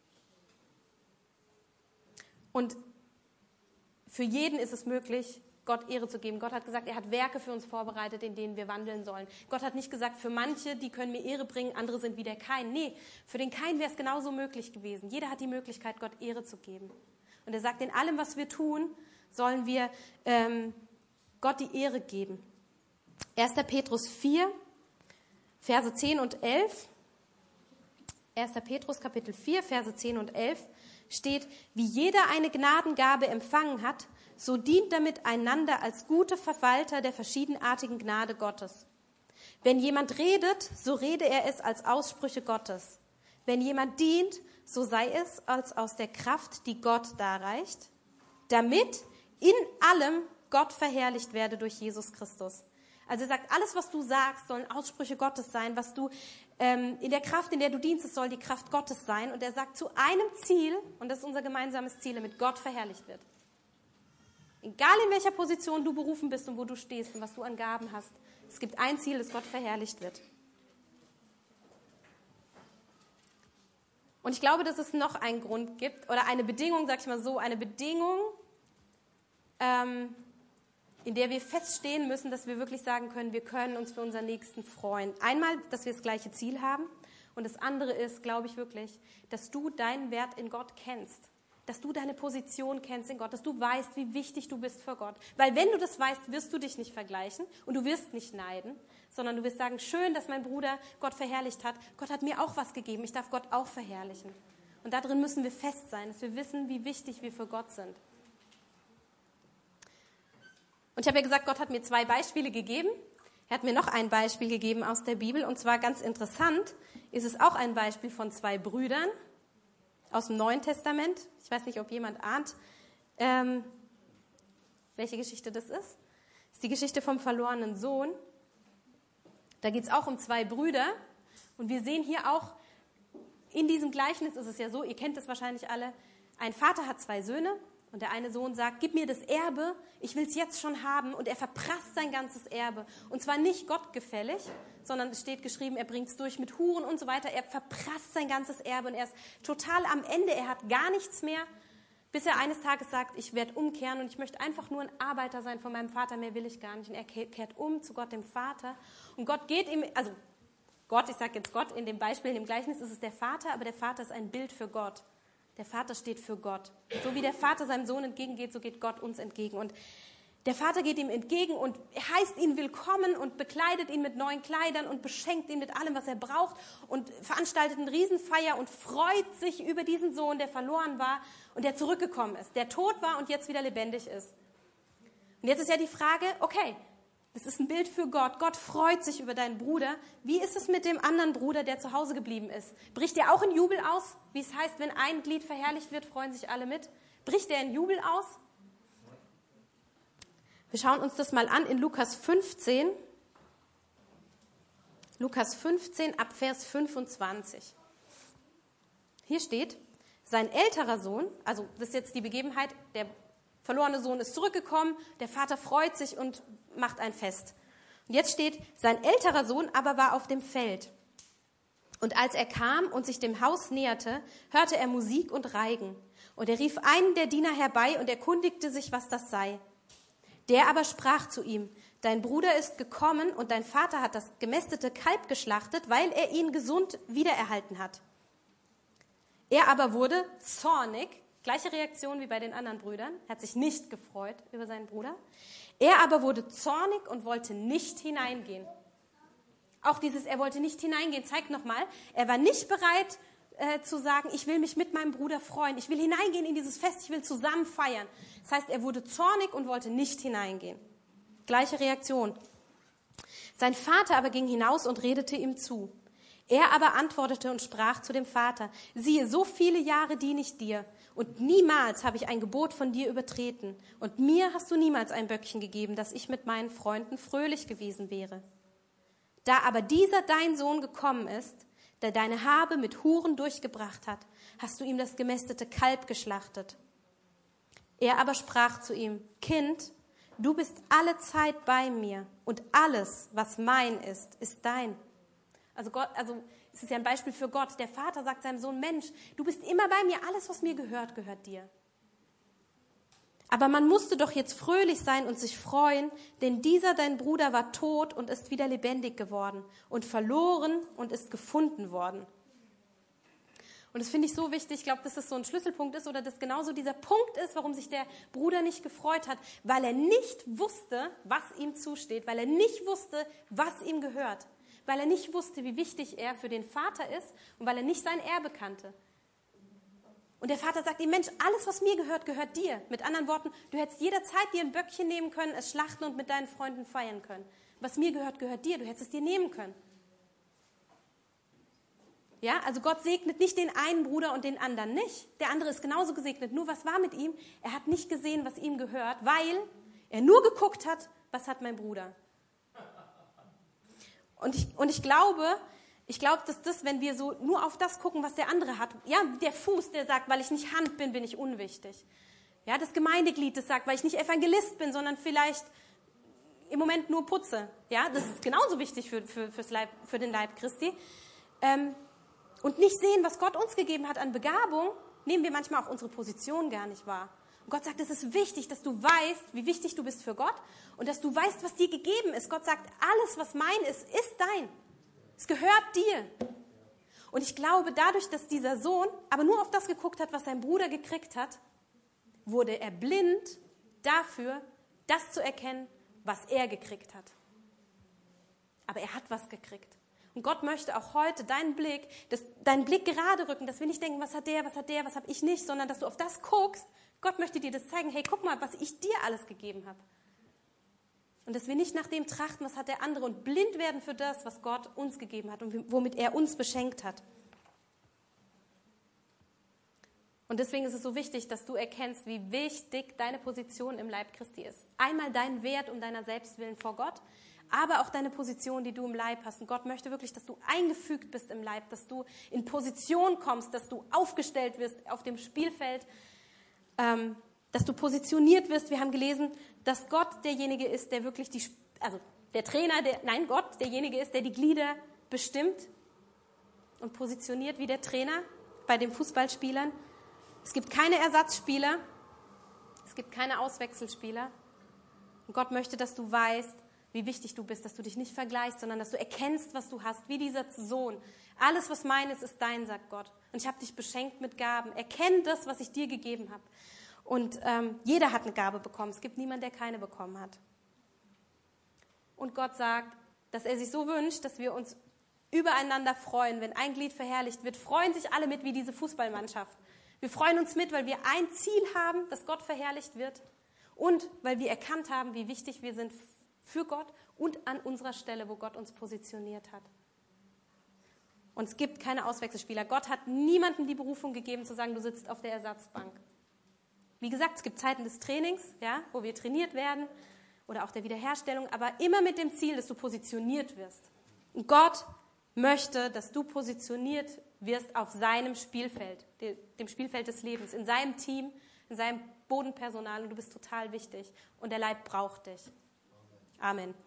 Und für jeden ist es möglich, Gott Ehre zu geben. Gott hat gesagt, er hat Werke für uns vorbereitet, in denen wir wandeln sollen. Gott hat nicht gesagt, für manche, die können mir Ehre bringen, andere sind wie der Kain. Nee, für den Kain wäre es genauso möglich gewesen. Jeder hat die Möglichkeit, Gott Ehre zu geben. Und er sagt, in allem, was wir tun, sollen wir ähm, Gott die Ehre geben. erster Petrus vier, Verse zehn und elf. erster Petrus Kapitel vier, Verse zehn und elf steht, wie jeder eine Gnadengabe empfangen hat, so dient damit einander als gute Verwalter der verschiedenartigen Gnade Gottes. Wenn jemand redet, so rede er es als Aussprüche Gottes. Wenn jemand dient, so sei es als aus der Kraft, die Gott darreicht, damit in allem Gott verherrlicht werde durch Jesus Christus. Also er sagt, alles, was du sagst, sollen Aussprüche Gottes sein, was du ähm, in der Kraft, in der du dienst, soll die Kraft Gottes sein. Und er sagt zu einem Ziel, und das ist unser gemeinsames Ziel, damit Gott verherrlicht wird. Egal in welcher Position du berufen bist und wo du stehst und was du an Gaben hast, es gibt ein Ziel, dass Gott verherrlicht wird. Und ich glaube, dass es noch einen Grund gibt, oder eine Bedingung, sag ich mal so, eine Bedingung, ähm, in der wir feststehen müssen, dass wir wirklich sagen können, wir können uns für unseren Nächsten freuen. Einmal, dass wir das gleiche Ziel haben. Und das andere ist, glaube ich wirklich, dass du deinen Wert in Gott kennst. Dass du deine Position kennst in Gott. Dass du weißt, wie wichtig du bist für Gott. Weil wenn du das weißt, wirst du dich nicht vergleichen und du wirst nicht neiden, sondern du wirst sagen, schön, dass mein Bruder Gott verherrlicht hat. Gott hat mir auch was gegeben. Ich darf Gott auch verherrlichen. Und darin müssen wir fest sein, dass wir wissen, wie wichtig wir für Gott sind. Und ich habe ja gesagt, Gott hat mir zwei Beispiele gegeben. Er hat mir noch ein Beispiel gegeben aus der Bibel. Und zwar ganz interessant ist es auch ein Beispiel von zwei Brüdern aus dem Neuen Testament. Ich weiß nicht, ob jemand ahnt, ähm, welche Geschichte das ist. Das ist die Geschichte vom verlorenen Sohn. Da geht es auch um zwei Brüder. Und wir sehen hier auch, in diesem Gleichnis ist es ja so, ihr kennt das wahrscheinlich alle, ein Vater hat zwei Söhne. Und der eine Sohn sagt, gib mir das Erbe, ich will es jetzt schon haben. Und er verprasst sein ganzes Erbe. Und zwar nicht gottgefällig, sondern es steht geschrieben, er bringt es durch mit Huren und so weiter. Er verprasst sein ganzes Erbe und er ist total am Ende. Er hat gar nichts mehr, bis er eines Tages sagt, ich werde umkehren und ich möchte einfach nur ein Arbeiter sein von meinem Vater, mehr will ich gar nicht. Und er kehrt um zu Gott, dem Vater. Und Gott geht ihm, also Gott, ich sage jetzt Gott, in dem Beispiel, in dem Gleichnis ist es der Vater, aber der Vater ist ein Bild für Gott. Der Vater steht für Gott. So wie der Vater seinem Sohn entgegengeht, so geht Gott uns entgegen. Und der Vater geht ihm entgegen und heißt ihn willkommen und bekleidet ihn mit neuen Kleidern und beschenkt ihn mit allem, was er braucht und veranstaltet eine Riesenfeier und freut sich über diesen Sohn, der verloren war und der zurückgekommen ist, der tot war und jetzt wieder lebendig ist. Und jetzt ist ja die Frage, okay, das ist ein Bild für Gott. Gott freut sich über deinen Bruder. Wie ist es mit dem anderen Bruder, der zu Hause geblieben ist? Bricht er auch in Jubel aus? Wie es heißt, wenn ein Glied verherrlicht wird, freuen sich alle mit. Bricht er in Jubel aus? Wir schauen uns das mal an in Lukas fünfzehn. Lukas fünfzehn ab Vers fünfundzwanzig. Hier steht, sein älterer Sohn, also das ist jetzt die Begebenheit, der verlorene Sohn ist zurückgekommen, der Vater freut sich und macht ein Fest. Und jetzt steht, sein älterer Sohn aber war auf dem Feld. Und als er kam und sich dem Haus näherte, hörte er Musik und Reigen. Und er rief einen der Diener herbei und erkundigte sich, was das sei. Der aber sprach zu ihm, dein Bruder ist gekommen und dein Vater hat das gemästete Kalb geschlachtet, weil er ihn gesund wiedererhalten hat. Er aber wurde zornig, gleiche Reaktion wie bei den anderen Brüdern, er hat sich nicht gefreut über seinen Bruder. Er aber wurde zornig und wollte nicht hineingehen. Auch dieses, er wollte nicht hineingehen, zeigt nochmal, er war nicht bereit äh, zu sagen, ich will mich mit meinem Bruder freuen, ich will hineingehen in dieses Fest, ich will zusammen feiern. Das heißt, er wurde zornig und wollte nicht hineingehen. Gleiche Reaktion. Sein Vater aber ging hinaus und redete ihm zu. Er aber antwortete und sprach zu dem Vater, siehe, so viele Jahre diene ich dir und niemals habe ich ein Gebot von dir übertreten und mir hast du niemals ein Böckchen gegeben, dass ich mit meinen Freunden fröhlich gewesen wäre. Da aber dieser dein Sohn gekommen ist, der deine Habe mit Huren durchgebracht hat, hast du ihm das gemästete Kalb geschlachtet. Er aber sprach zu ihm, Kind, du bist alle Zeit bei mir und alles, was mein ist, ist dein. Also Gott, also es ist ja ein Beispiel für Gott. Der Vater sagt seinem Sohn, Mensch, du bist immer bei mir, alles, was mir gehört, gehört dir. Aber man musste doch jetzt fröhlich sein und sich freuen, denn dieser dein Bruder war tot und ist wieder lebendig geworden und verloren und ist gefunden worden. Und das finde ich so wichtig, ich glaube, dass das so ein Schlüsselpunkt ist oder dass genauso dieser Punkt ist, warum sich der Bruder nicht gefreut hat, weil er nicht wusste, was ihm zusteht, weil er nicht wusste, was ihm gehört, weil er nicht wusste, wie wichtig er für den Vater ist und weil er nicht sein Erbe kannte. Und der Vater sagt ihm, Mensch, alles, was mir gehört, gehört dir. Mit anderen Worten, du hättest jederzeit dir ein Böckchen nehmen können, es schlachten und mit deinen Freunden feiern können. Was mir gehört, gehört dir. Du hättest es dir nehmen können. Ja, also Gott segnet nicht den einen Bruder und den anderen nicht. Der andere ist genauso gesegnet. Nur was war mit ihm? Er hat nicht gesehen, was ihm gehört, weil er nur geguckt hat, was hat mein Bruder. Und ich, und ich glaube, ich glaube, dass das, wenn wir so nur auf das gucken, was der andere hat, ja, der Fuß, der sagt, weil ich nicht Hand bin, bin ich unwichtig. Ja, das Gemeindeglied, das sagt, weil ich nicht Evangelist bin, sondern vielleicht im Moment nur putze. Ja, das ist genauso wichtig für, für, fürs Leib, für den Leib Christi. Ähm, und nicht sehen, was Gott uns gegeben hat an Begabung, nehmen wir manchmal auch unsere Position gar nicht wahr. Und Gott sagt, es ist wichtig, dass du weißt, wie wichtig du bist für Gott und dass du weißt, was dir gegeben ist. Gott sagt, alles, was mein ist, ist dein. Es gehört dir. Und ich glaube, dadurch, dass dieser Sohn aber nur auf das geguckt hat, was sein Bruder gekriegt hat, wurde er blind dafür, das zu erkennen, was er gekriegt hat. Aber er hat was gekriegt. Und Gott möchte auch heute deinen Blick, das, deinen Blick gerade rücken, dass wir nicht denken, was hat der, was hat der, was habe ich nicht, sondern dass du auf das guckst. Gott möchte dir das zeigen, hey, guck mal, was ich dir alles gegeben habe. Und dass wir nicht nach dem trachten, was hat der andere und blind werden für das, was Gott uns gegeben hat und womit er uns beschenkt hat. Und deswegen ist es so wichtig, dass du erkennst, wie wichtig deine Position im Leib Christi ist. Einmal deinen Wert um deiner selbst willen vor Gott, aber auch deine Position, die du im Leib hast. Und Gott möchte wirklich, dass du eingefügt bist im Leib, dass du in Position kommst, dass du aufgestellt wirst auf dem Spielfeld, ähm, dass du positioniert wirst. Wir haben gelesen, dass Gott derjenige ist, der wirklich die, also der Trainer, der, nein, Gott derjenige ist, der die Glieder bestimmt und positioniert wie der Trainer bei den Fußballspielern. Es gibt keine Ersatzspieler. Es gibt keine Auswechselspieler. Und Gott möchte, dass du weißt, wie wichtig du bist, dass du dich nicht vergleichst, sondern dass du erkennst, was du hast, wie dieser Sohn. Alles, was mein ist, ist dein, sagt Gott. Und ich habe dich beschenkt mit Gaben. Erkenn das, was ich dir gegeben habe. Und ähm, jeder hat eine Gabe bekommen. Es gibt niemanden, der keine bekommen hat. Und Gott sagt, dass er sich so wünscht, dass wir uns übereinander freuen. Wenn ein Glied verherrlicht wird, freuen sich alle mit wie diese Fußballmannschaft. Wir freuen uns mit, weil wir ein Ziel haben, dass Gott verherrlicht wird. Und weil wir erkannt haben, wie wichtig wir sind für Gott und an unserer Stelle, wo Gott uns positioniert hat. Und es gibt keine Auswechselspieler. Gott hat niemandem die Berufung gegeben, zu sagen, du sitzt auf der Ersatzbank. Wie gesagt, es gibt Zeiten des Trainings, ja, wo wir trainiert werden oder auch der Wiederherstellung, aber immer mit dem Ziel, dass du positioniert wirst. Und Gott möchte, dass du positioniert wirst auf seinem Spielfeld, dem Spielfeld des Lebens, in seinem Team, in seinem Bodenpersonal, und du bist total wichtig und der Leib braucht dich. Amen.